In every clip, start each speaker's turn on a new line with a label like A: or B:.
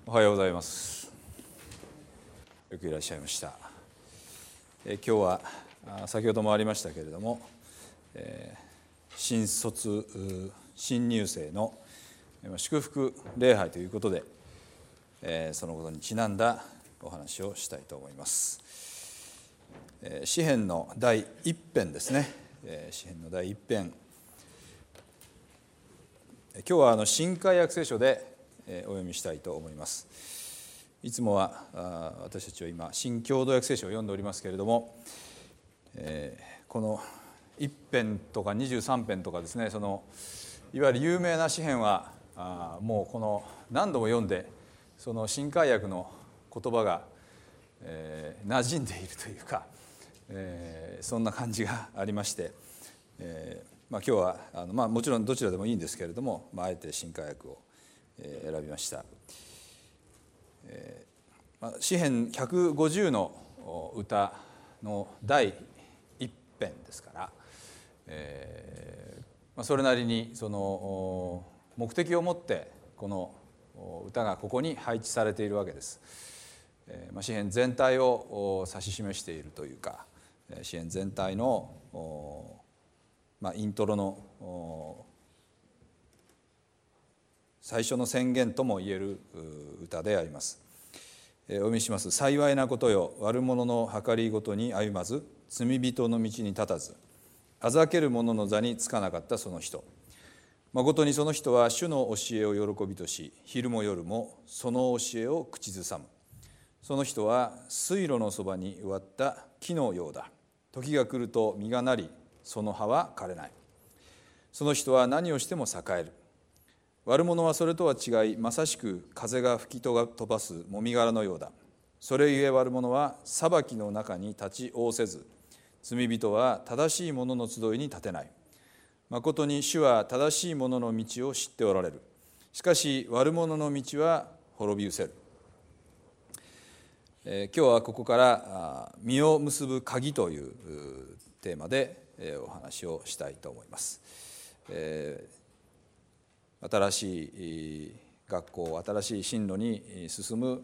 A: おはようございます。よくいらっしゃいました。今日は先ほどもありましたけれども、新入生の祝福礼拝ということで、そのことにちなんだお話をしたいと思います。詩編の第一編ですね。詩編の第一編、今日は新海訳聖書でお読みしたいと思います。いつもは私たちは今新共同訳聖書を読んでおりますけれども、この1編とか23編とかですね、いわゆる有名な詩編はもうこの何度も読んで、その新海訳の言葉が、馴染んでいるというか、そんな感じがありまして、今日はもちろんどちらでもいいんですけれども、あえて新海訳を選びました。詩編150の歌の第一編ですから、それなりにその目的を持ってこの歌がここに配置されているわけです。詩編全体を指し示しているというか、詩編全体のイントロの最初の宣言ともいえる歌であります。お読みします。幸いなことよ、悪者の計りごとに歩まず、罪人の道に立たず、あざける者の座につかなかったその人。まことにその人は主の教えを喜びとし、昼も夜もその教えを口ずさむ。その人は水路のそばに植わった木のようだ。時が来ると実がなり、その葉は枯れない。その人は何をしても栄える。悪者はそれとは違い、まさしく風が吹き飛ばすもみ殻のようだ。それゆえ悪者は裁きの中に立ち仰せず、罪人は正しい者の集いに立てない。まことに主は正しい者の道を知っておられる。しかし悪者の道は滅び失せる。今日はここから実を結ぶ鍵というテーマでお話をしたいと思います。新しい学校、新しい進路に進む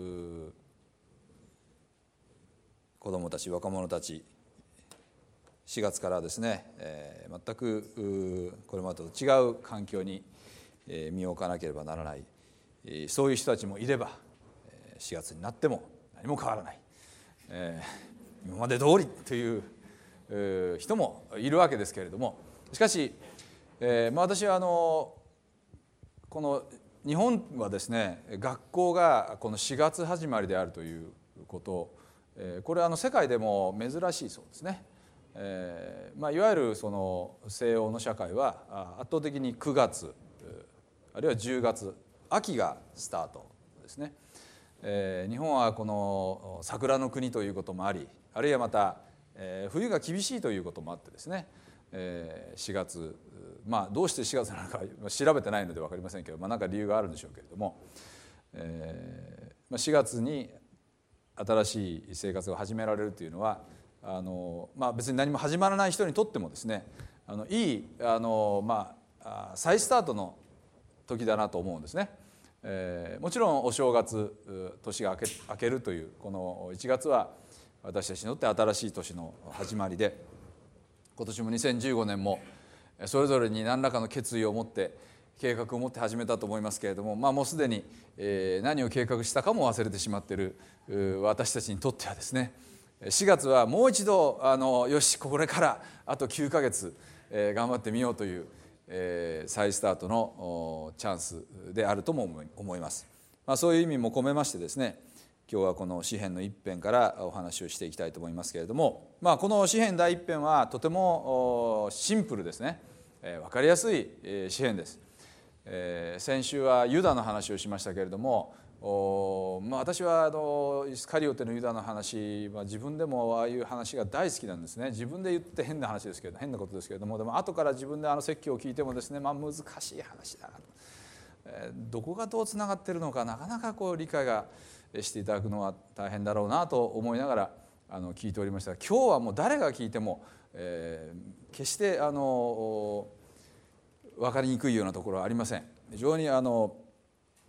A: 子どもたち、若者たち、4月からですね、全くこれまでと違う環境に身を置かなければならない、そういう人たちもいれば、4月になっても何も変わらない、今まで通りという人もいるわけですけれども、しかし、私はこの日本はですね、学校がこの4月始まりであるということ、これは世界でも珍しいそうですね。いわゆるその西欧の社会は圧倒的に9月あるいは10月秋がスタートですね。日本はこの桜の国ということもあり、あるいはまた冬が厳しいということもあってですね、4月、どうして4月なのか調べてないので分かりませんけど、何か理由があるんでしょうけれども、4月に新しい生活を始められるというのは別に何も始まらない人にとってもですね、いい再スタートの時だなと思うんですね。もちろんお正月、年が明けるというこの1月は私たちにとって新しい年の始まりで、今年も2015年もそれぞれに何らかの決意を持って計画を持って始めたと思いますけれども、もうすでに何を計画したかも忘れてしまっている私たちにとってはですね、4月はもう一度よしこれからあと9ヶ月頑張ってみようという再スタートのチャンスであるとも思います。そういう意味も込めましてですね、今日はこの詩編の一編からお話をしていきたいと思いますけれども、この詩編第一編はとてもシンプルですね。分かりやすい詩編です。先週はユダの話をしましたけれども、私はイスカリオテのユダの話は自分でもああいう話が大好きなんですね。自分で言って変な話ですけど、変なことですけれども、でも後から自分で説教を聞いてもですね、難しい話だなと、どこがどうつながっているのかなかなか理解がしていただくのは大変だろうなと思いながら聞いておりましたが、今日はもう誰が聞いても、決して分かりにくいようなところはありません。非常に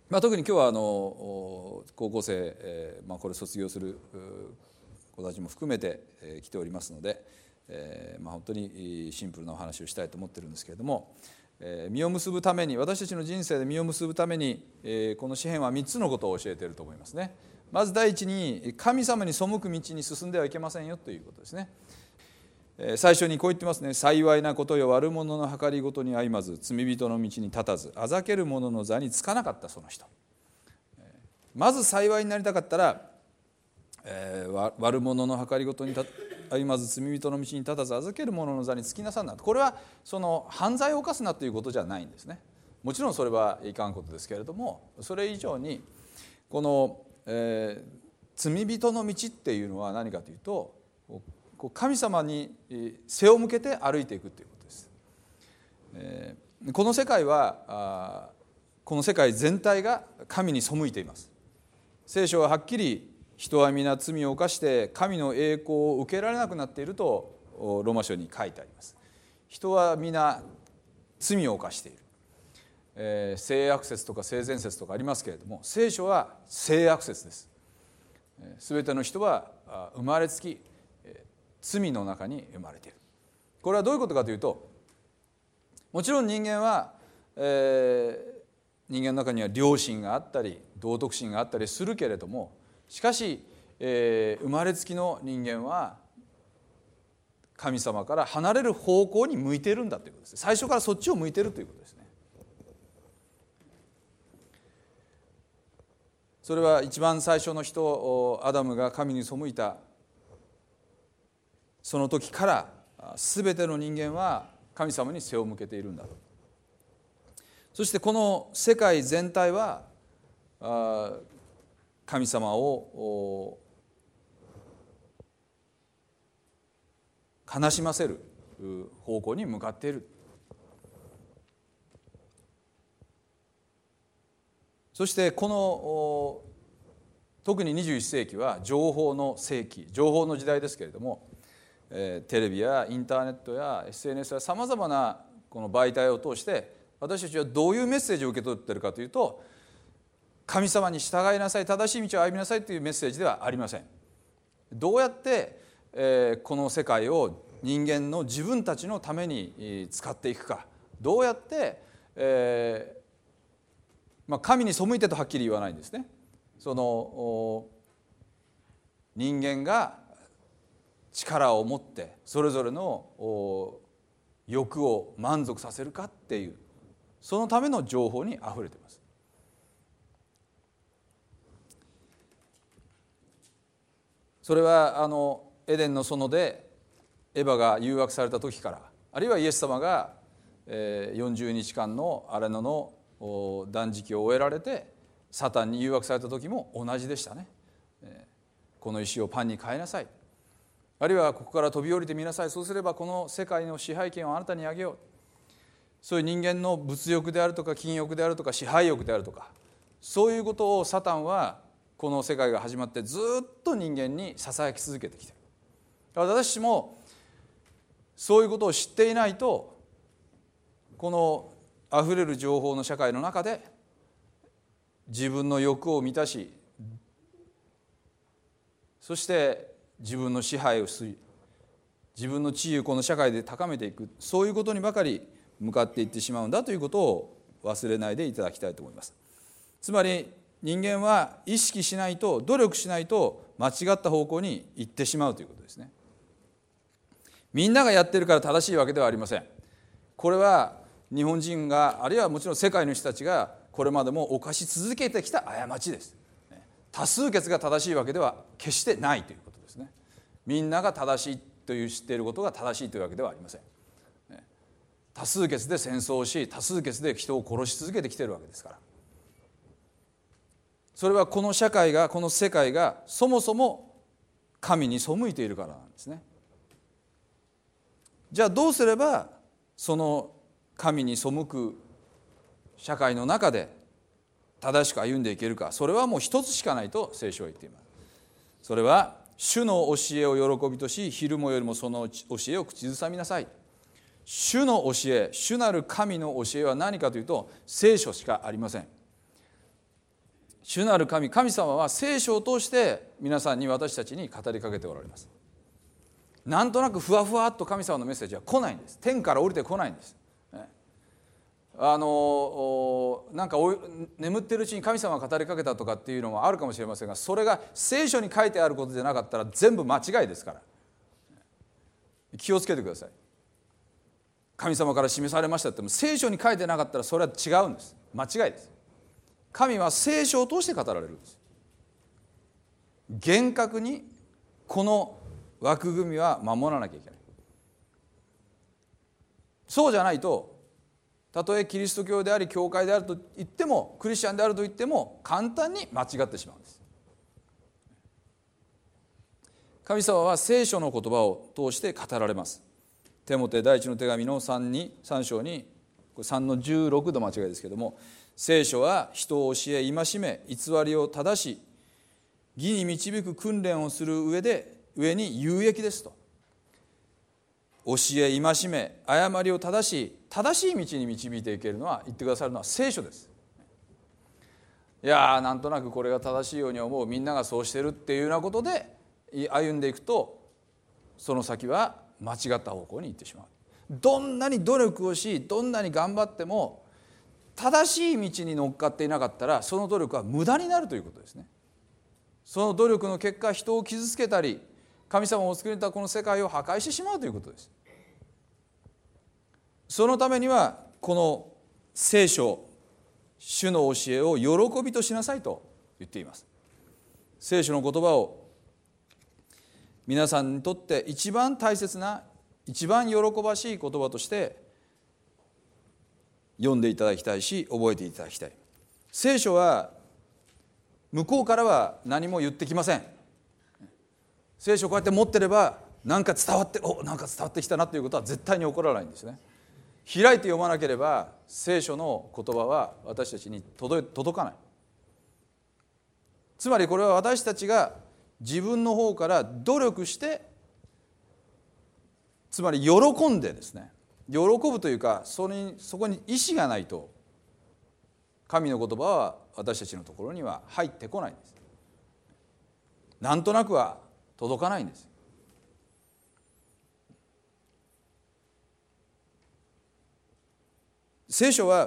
A: 特に今日は高校生、これ卒業する子たちも含めて来ておりますので、本当にシンプルなお話をしたいと思ってるんですけれども、実を結ぶために、私たちの人生で実を結ぶために、この詩編は3つのことを教えていると思いますね。まず第一に、神様に背く道に進んではいけませんよということですね。最初にこう言ってますね。幸いなことよ、悪者の計りごとに歩まず、罪人の道に立たず、あざける者の座につかなかったその人。まず幸いになりたかったら、悪者の計りごとに歩まず、罪人の道に立たず、あざける者の座につきなさんな。これはその犯罪を犯すなということじゃないんですね。もちろんそれはいかんことですけれども、それ以上にこの、罪人の道っていうのは何かというと、神様に背を向けて歩いていくということです。この世界はこの世界全体が神に背いています。聖書ははっきり、人は皆罪を犯して神の栄光を受けられなくなっているとローマ書に書いてあります。人は皆罪を犯している、性悪説とか性善説とかありますけれども、聖書は性悪説です。すべての人は生まれつき罪の中に生まれている。これはどういうことかというと、もちろん人間は、人間の中には良心があったり道徳心があったりするけれども、しかし、生まれつきの人間は神様から離れる方向に向いているんだということです。最初からそっちを向いているということですね。それは一番最初の人アダムが神に背いたその時から全ての人間は神様に背を向けているんだと。そしてこの世界全体は神様を悲しませる方向に向かっている。そしてこの特に21世紀は情報の世紀、情報の時代ですけれども、テレビやインターネットや SNS やさまざまなこの媒体を通して私たちはどういうメッセージを受け取っているかというと、神様に従いなさい、正しい道を歩みなさいというメッセージではありません。どうやって、この世界を人間の自分たちのために使っていくか、どうやって、神に背いてとはっきり言わないんですね。その人間が力を持ってそれぞれの欲を満足させるかっていう、そのための情報にあふれています。それはエデンの園でエヴァが誘惑された時から、あるいはイエス様が40日間の荒野の断食を終えられてサタンに誘惑された時も同じでしたね。この石をパンに変えなさい、あるいはここから飛び降りてみなさい、そうすればこの世界の支配権をあなたにあげよう。そういう人間の物欲であるとか金欲であるとか支配欲であるとか、そういうことをサタンはこの世界が始まってずっと人間にささやき続けてきている。私もそういうことを知っていないと、このあふれる情報の社会の中で自分の欲を満たし、そして自分の支配をし、自分の地位をこの社会で高めていく、そういうことにばかり向かっていってしまうんだということを忘れないでいただきたいと思います。つまり人間は意識しないと、努力しないと間違った方向に行ってしまうということですね。みんながやってるから正しいわけではありません。これは日本人が、あるいはもちろん世界の人たちがこれまでも犯し続けてきた過ちです。多数決が正しいわけでは決してないということですね。みんなが正しいという知っていることが正しいというわけではありません。多数決で戦争をし、多数決で人を殺し続けてきているわけですから。それはこの社会が、この世界がそもそも神に背いているからなんですね。じゃあどうすればその神に背く社会の中で正しく歩んでいけるか。それはもう一つしかないと聖書は言っています。それは主の教えを喜びとし、昼もよりもその教えを口ずさみなさい。主の教え、主なる神の教えは何かというと聖書しかありません。 主なる神様は聖書を通して皆さんに、私たちに語りかけておられます。なんとなくふわふわっと神様のメッセージは来ないんです。天から降りてこないんです。なんか眠ってるうちに神様が語りかけたとかっていうのもあるかもしれませんが、それが聖書に書いてあることでなかったら全部間違いですから、気をつけてください。神様から示されましたっても聖書に書いてなかったらそれは違うんです。間違いです。神は聖書を通して語られるんです。厳格にこの枠組みは守らなきゃいけない。そうじゃないと、たとえキリスト教であり教会であると言っても、クリスチャンであると言っても簡単に間違ってしまうんです。神様は聖書の言葉を通して語られます。テモテ第一の手紙の3章に、これ3の16度間違いですけども、聖書は人を教え戒め偽りを正し義に導く訓練をする上に有益ですと。教え戒め誤りを正しい道に導いていけるのは、言ってくださるのは聖書です。いやなんとなくこれが正しいように思う、みんながそうしてるっていうようなことで歩んでいくと、その先は間違った方向に行ってしまう。どんなに努力をし、どんなに頑張っても正しい道に乗っかっていなかったら、その努力は無駄になるということですね。その努力の結果、人を傷つけたり、神様をお作りになったこの世界を破壊してしまうということです。そのためにはこの聖書、主の教えを喜びとしなさいと言っています。聖書の言葉を皆さんにとって一番大切な、一番喜ばしい言葉として読んでいただきたいし、覚えていただきたい。聖書は向こうからは何も言ってきません。聖書をこうやって持ってればなんか伝わってきたなということは絶対に起こらないんですね。開いて読まなければ聖書の言葉は私たちに届かない。つまりこれは私たちが自分の方から努力して、つまり喜んでですね、喜ぶというか、そこに意志がないと神の言葉は私たちのところには入ってこないんです。なんとなくは届かないんです。聖書は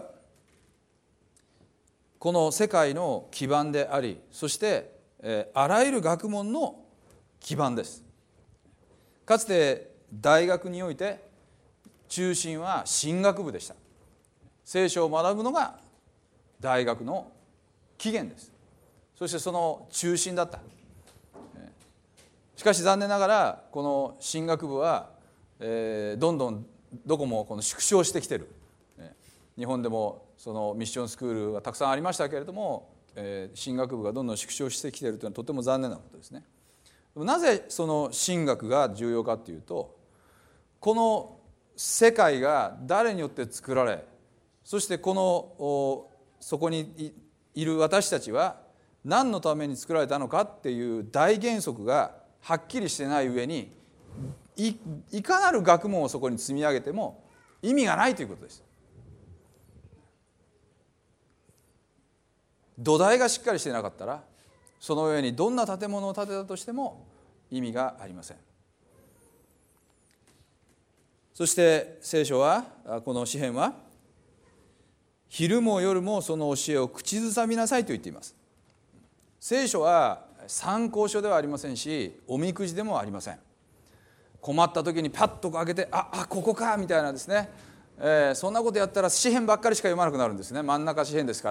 A: この世界の基盤であり、そしてあらゆる学問の基盤です。かつて大学において中心は神学部でした。聖書を学ぶのが大学の起源です。そしてその中心だった。しかし残念ながらこの神学部はどんどんどこもこの縮小してきている。日本でもそのミッションスクールがたくさんありましたけれども、神学部がどんどん縮小してきているというのはとても残念なことですね。なぜその神学が重要かというと、この世界が誰によって作られ、そしてそこにいる私たちは何のために作られたのかっていう大原則がはっきりしてない上に、いかなる学問をそこに積み上げても意味がないということです。土台がしっかりしていなかったら、その上にどんな建物を建てたとしても意味がありません。そして聖書は、この詩編は昼も夜もその教えを口ずさみなさいと言っています。聖書は参考書ではありませんし、おみくじでもありません。困った時にパッと開けて、ここかみたいなですね、そんなことやったら詩編ばっかりしか読まなくなるんですね。真ん中詩編ですから。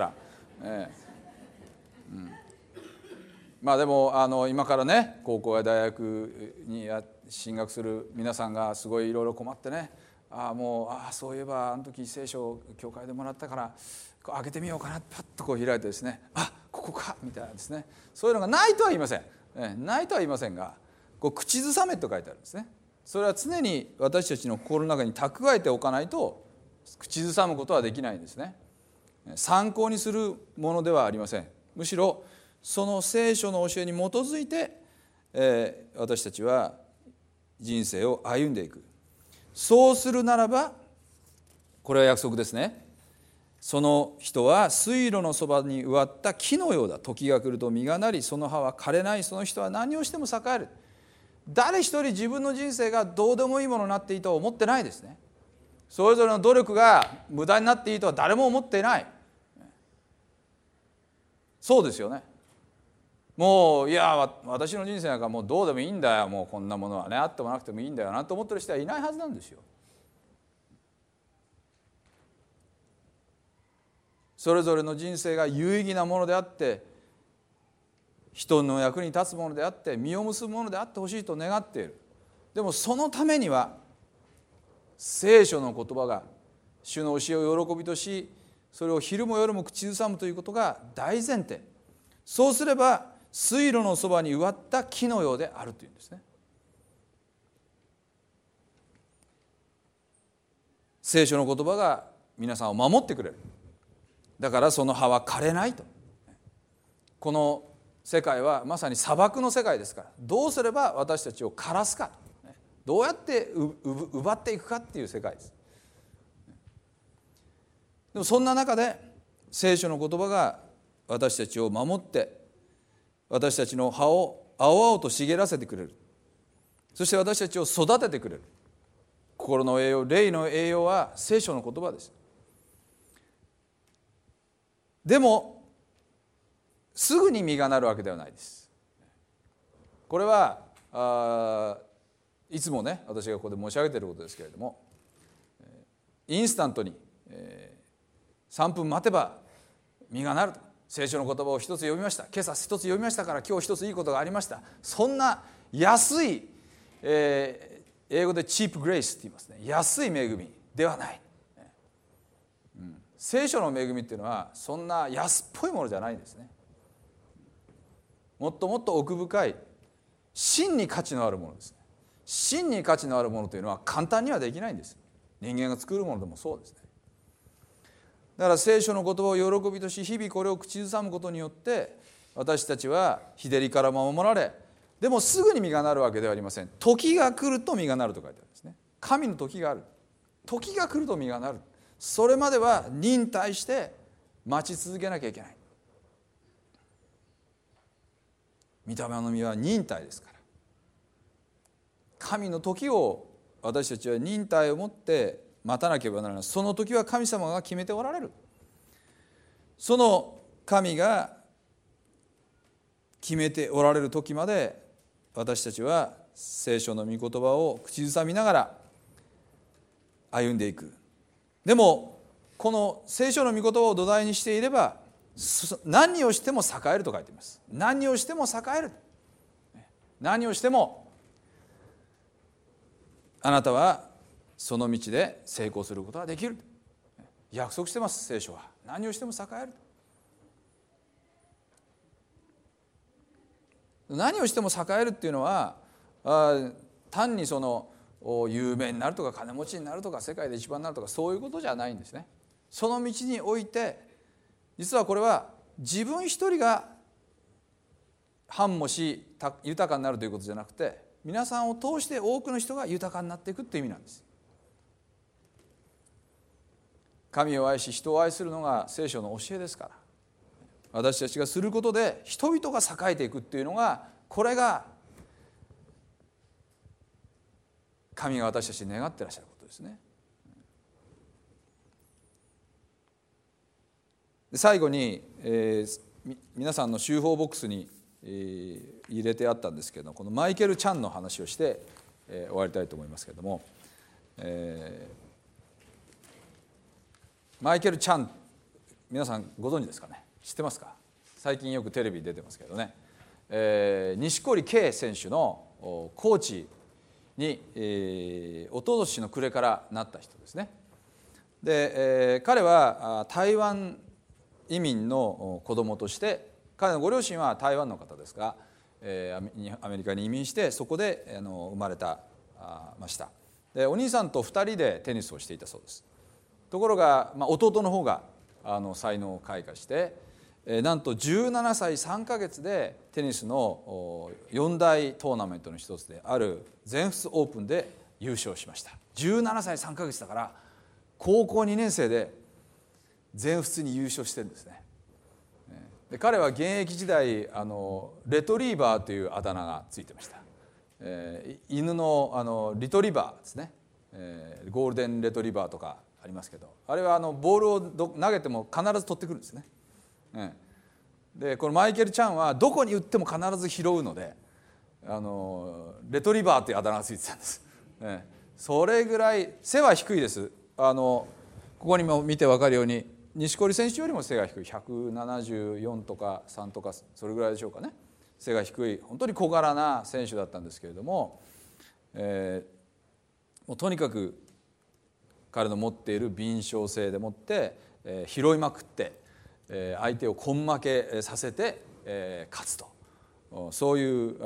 A: まあでも今からね、高校や大学に進学する皆さんがすごいいろいろ困ってね、そういえばあの時聖書を教会でもらったから開けてみようかな、パッとこう開いてですね、ここかみたいなですね、そういうのがないとは言いません、ないとは言いませんが、口ずさめと書いてあるんですね。それは常に私たちの心の中に蓄えておかないと口ずさむことはできないんですね。参考にするものではありません。むしろその聖書の教えに基づいて、私たちは人生を歩んでいく。そうするならば、これは約束ですね。 その人は水路のそばに植わった木のようだ。時が来ると実がなり、その葉は枯れない。その人は何をしても栄える。誰一人自分の人生がどうでもいいものになっていいとは思ってないですね。それぞれの努力が無駄になっていいとは誰も思っていない。そうですよね。もういや私の人生なんかもうどうでもいいんだよ、もうこんなものはね、あってもなくてもいいんだよなと思ってる人はいないはずなんですよ。それぞれの人生が有意義なものであって、人の役に立つものであって、実を結ぶものであってほしいと願っている。でもそのためには聖書の言葉が主の教えを喜びとし、それを昼も夜も口ずさむということが大前提。そうすれば水路のそばに植わった木のようであるというんですね。聖書の言葉が皆さんを守ってくれる。だからその葉は枯れないと。この世界はまさに砂漠の世界ですから、どうすれば私たちを枯らすか、どうやって奪っていくかっていう世界です。でもそんな中で聖書の言葉が私たちを守って、私たちの葉を青々と茂らせてくれる。そして私たちを育ててくれる。心の栄養、霊の栄養は聖書の言葉です。でもすぐに実がなるわけではないです。これはいつもね、私がここで申し上げていることですけれども、インスタントに3分待てば実がなると。聖書の言葉を一つ読みました、今朝一つ読みましたから今日一ついいことがありました、そんな安い、英語でチープグレイスって言いますね、安い恵みではない、聖書の恵みっていうのはそんな安っぽいものじゃないんですね。もっともっと奥深い真に価値のあるものです。真に価値のあるものというのは簡単にはできないんです。人間が作るものでもそうですね。だから聖書の言葉を喜びとし、日々これを口ずさむことによって私たちは日照りから守られ、でもすぐに実がなるわけではありません。時が来ると実がなると書いてあるんですね。神の時がある。時が来ると実がなる。それまでは忍耐して待ち続けなきゃいけない。御霊の実は忍耐ですから。神の時を私たちは忍耐を持って待たなければならない。その時は神様が決めておられる。その神が決めておられる時まで私たちは聖書の御言葉を口ずさみながら歩んでいく。でもこの聖書の御言葉を土台にしていれば何をしても栄えると書いています。何をしても栄える。何をしてもあなたはその道で成功することができる。約束してます、聖書は。何をしても栄える。何をしても栄えるっていうのは単にその有名になるとか金持ちになるとか世界で一番になるとかそういうことじゃないんですね。その道において実はこれは自分一人が繁茂し豊かになるということじゃなくて、皆さんを通して多くの人が豊かになっていくという意味なんです。神を愛し人を愛するのが聖書の教えですから、私たちがすることで人々が栄えていくっていうのが、これが神が私たちに願っていらっしゃることですね。最後に、皆さんの集報ボックスに、入れてあったんですけど、このマイケル・チャンの話をして、終わりたいと思いますけれども、マイケル・チャン、皆さんご存知ですかね。知ってますか。最近よくテレビに出てますけどね、錦織圭選手のコーチに、一昨年の暮れからなった人ですね。で、彼は台湾移民の子供として、彼のご両親は台湾の方ですが、アメリカに移民してそこで生まれたました。で、お兄さんと2人でテニスをしていたそうです。ところが、弟の方が才能を開花して、なんと17歳3ヶ月でテニスの4大トーナメントの一つである全仏オープンで優勝しました。17歳3ヶ月だから高校2年生で全仏に優勝してるんですね。で彼は現役時代レトリーバーというあだ名がついてました。犬のリトリバーですね。ゴールデンレトリバーとかありますけど、あれはボールを投げても必ず取ってくるんですね。でこのマイケル・チャンはどこに打っても必ず拾うのでレトリバーというあだ名がついてたんです。それぐらい背は低いです。ここにも見て分かるように錦織選手よりも背が低い、174とか3とかそれぐらいでしょうかね。背が低い本当に小柄な選手だったんですけれども、もうとにかく彼の持っている敏捷性でもって、拾いまくって、相手を根負けさせて、勝つと、そういう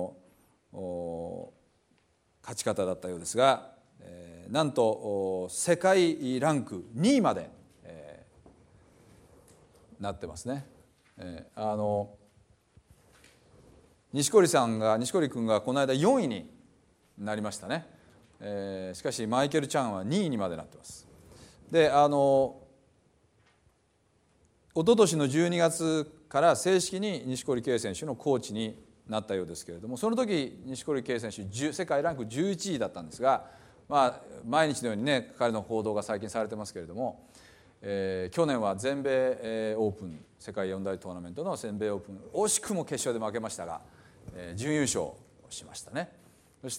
A: 勝ち方だったようですが、なんと世界ランク2位まで、なってますね。錦織君がこの間4位になりましたね。しかしマイケル・チャンは2位にまでなってます。で一昨年の12月から正式に錦織圭選手のコーチになったようですけれども、その時錦織圭選手世界ランク11位だったんですが、毎日のようにね彼の報道が最近されてますけれども、去年は全米オープン世界4大トーナメントの全米オープン惜しくも決勝で負けましたが、準優勝しましたね。そして、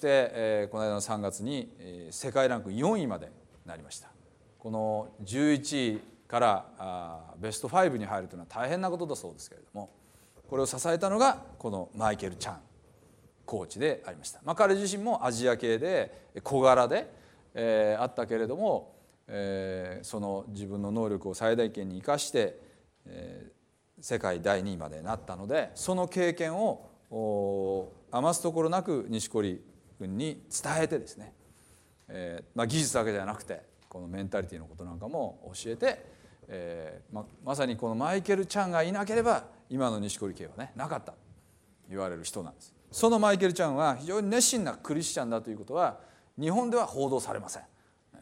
A: この間の3月に、世界ランク4位までなりました。この11位からベスト5に入るというのは大変なことだそうですけれども、これを支えたのがこのマイケル・チャンコーチでありました。彼自身もアジア系で小柄で、あったけれども、その自分の能力を最大限に生かして、世界第2位までなったので、その経験を余すところなく錦織君に伝えてですね、技術だけじゃなくてこのメンタリティのことなんかも教えて、まさにこのマイケル・チャンがいなければ今の錦織圭はねなかったと言われる人なんです。そのマイケル・チャンは非常に熱心なクリスチャンだということは日本では報道されません。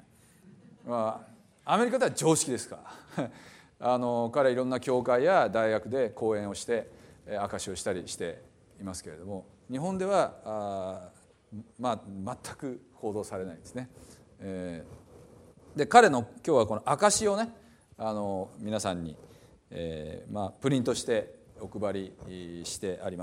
A: アメリカでは常識ですから彼はいろんな教会や大学で講演をして証しをしたりしていますけれども、日本では全く報道されないですね。で彼の今日はこの証しをね皆さんに、プリントしてお配りしてあります。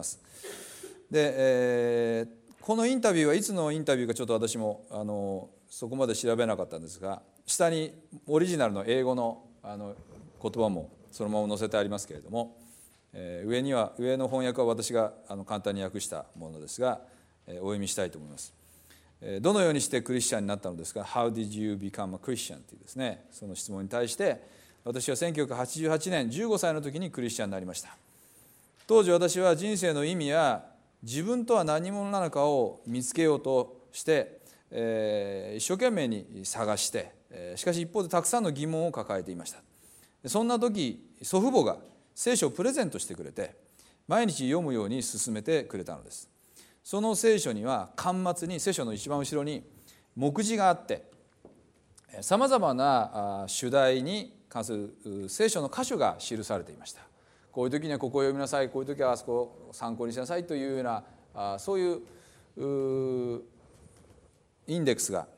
A: で、このインタビューはいつのインタビューかちょっと私もそこまで調べなかったんですが、下にオリジナルの英語の言葉もそのまま載せてありますけれども、上の翻訳は私が簡単に訳したものですが、お読みしたいと思います。どのようにしてクリスチャンになったのですか How did you become a Christian? というですね、その質問に対して、私は1988年15歳の時にクリスチャンになりました。当時私は人生の意味や自分とは何者なのかを見つけようとして、一生懸命に探して、しかし一方でたくさんの疑問を抱えていました。そんな時祖父母が聖書をプレゼントしてくれて、毎日読むように勧めてくれたのです。その聖書には巻末に聖書の一番後ろに目次があって、さまざまな主題に関する聖書の箇所が記されていました。こういう時にはここを読みなさい、こういう時はあそこを参考にしなさいというようなそういうインデックスが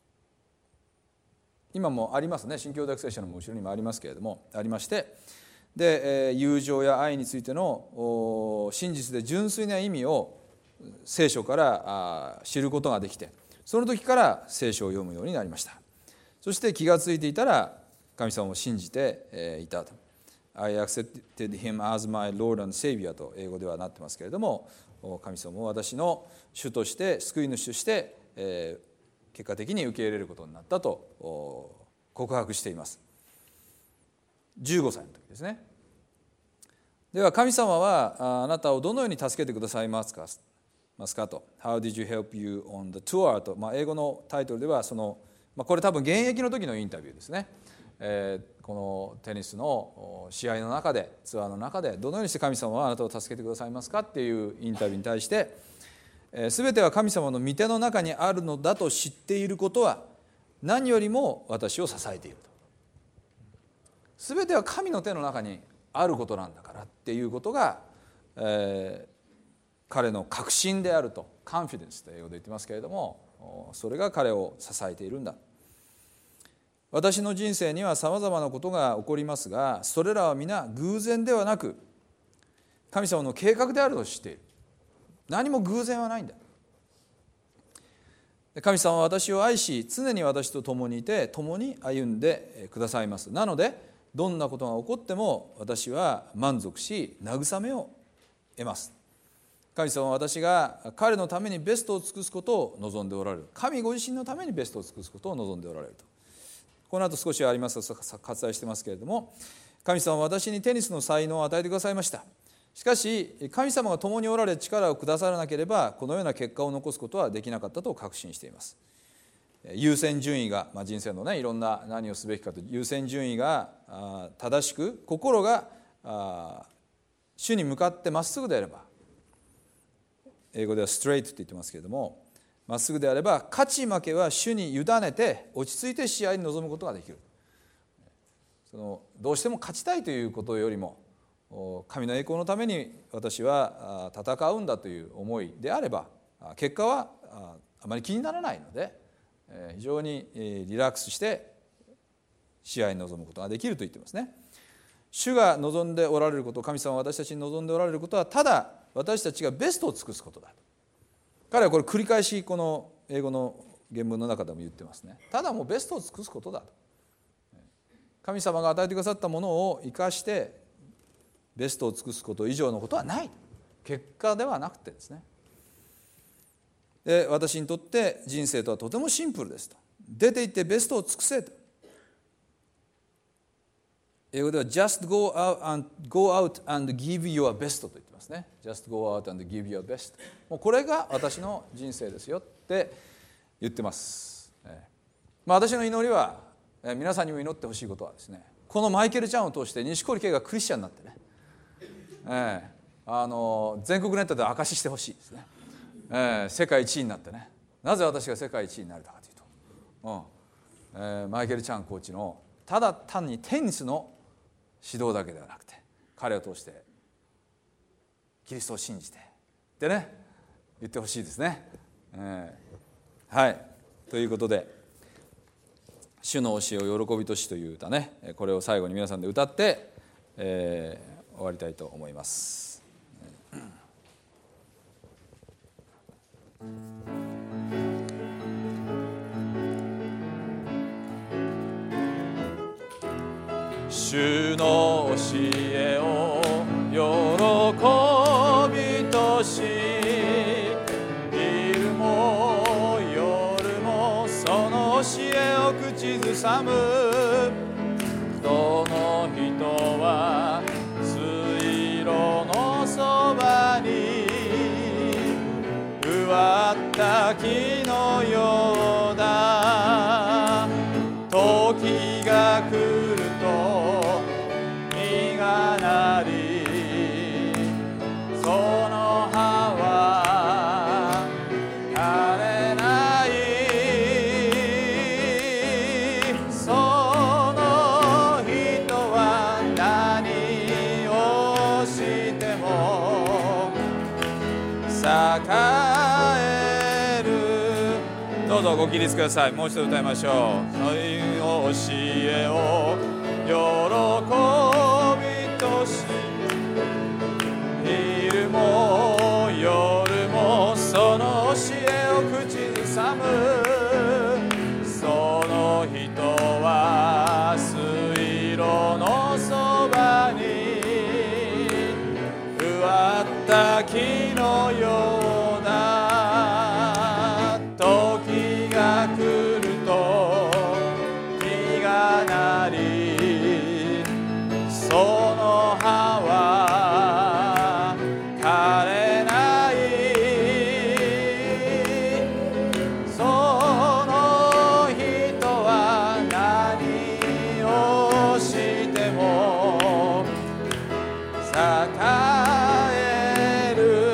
A: 今もありますね。新共同聖書の後ろにもありますけれどもありまして、で友情や愛についての真実で純粋な意味を聖書から知ることができて、その時から聖書を読むようになりました。そして気がついていたら神様を信じていたと。I accepted him as my Lord and Savior と英語ではなってますけれども、神様を私の主として救い主として結果的に受け入れることになったと告白しています。15歳の時ですね。では神様はあなたをどのように助けてくださいますかと How did you help you on the tour と、英語のタイトルではこれ多分現役の時のインタビューですね。このテニスの試合の中でツアーの中でどのようにして神様はあなたを助けてくださいますかっていうインタビューに対して、全ては神様の御手の中にあるのだと知っていることは何よりも私を支えていると。 全ては神の手の中にあることなんだからっていうことが、彼の確信であると、カンフィデンスと英語で言ってますけれども、それが彼を支えているんだ。私の人生にはさまざまなことが起こりますが、それらは皆偶然ではなく神様の計画であると知っている。何も偶然はないんだ。神様は私を愛し、常に私と共にいて共に歩んでくださいます。なのでどんなことが起こっても私は満足し慰めを得ます。神様は私が彼のためにベストを尽くすことを望んでおられる。神ご自身のためにベストを尽くすことを望んでおられると。この後少しありますと割愛してますけれども、神様は私にテニスの才能を与えてくださいました。しかし神様が共におられ力をくださらなければこのような結果を残すことはできなかったと確信しています。優先順位が、人生のね、いろんな何をすべきかという優先順位が正しく、心が主に向かってまっすぐであれば、英語ではストレートって言ってますけれども、まっすぐであれば勝ち負けは主に委ねて落ち着いて試合に臨むことができる。どうしても勝ちたいということよりも神の栄光のために私は戦うんだという思いであれば、結果はあまり気にならないので、非常にリラックスして試合に臨むことができると言ってますね。主が望んでおられること、神様は私たちに望んでおられることは、ただ私たちがベストを尽くすことだ。彼はこれ繰り返しこの英語の原文の中でも言ってますね。ただもうベストを尽くすことだと。神様が与えてくださったものを生かしてベストを尽くすこと以上のことはない。結果ではなくてですね。で、私にとって人生とはとてもシンプルですと。出て行ってベストを尽くせと。英語では just go out and give your best と言ってますね。just go out and give your best。もうこれが私の人生ですよって言ってます。私の祈りは、皆さんにも祈ってほしいことはですね、このマイケル・チャンを通して錦織圭がクリスチャンになってね、全国ネットで証ししてほしいですね。世界一位になってね、なぜ私が世界一位になれたかというと、マイケル・チャンコーチのただ単にテニスの指導だけではなくて、彼を通してキリストを信じてってね、言ってほしいですね。はい、ということで、主の教えを喜びとしという歌ね、これを最後に皆さんで歌って、終わりたいと思います。主の教えを喜びとし、昼も夜もその教えを口ずさむ。その人は水路のそばに植わった木のようだ。時が来ると実がなり、その葉は枯れない。その人は何をしても栄える。どうぞご起立ください。もう一度歌いましょう。そういう教えを喜びとし、昼も夜もその教えを口ずさむ。その人は水路のそばに植わった木のようだ。時が来ると実がなり、その葉は枯れない。その人は何をしても栄える。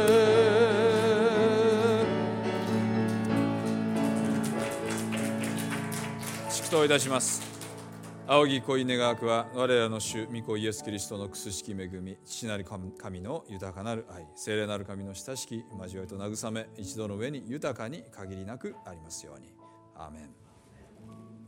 A: 祝祷いたします。 仰ぎ恋願わくは我らの主御子イエス・キリストのくすしき恵み、父なる神の豊かなる愛、聖霊なる神の親しき交わりと慰め、一度の上に豊かに限りなくありますように。アーメン。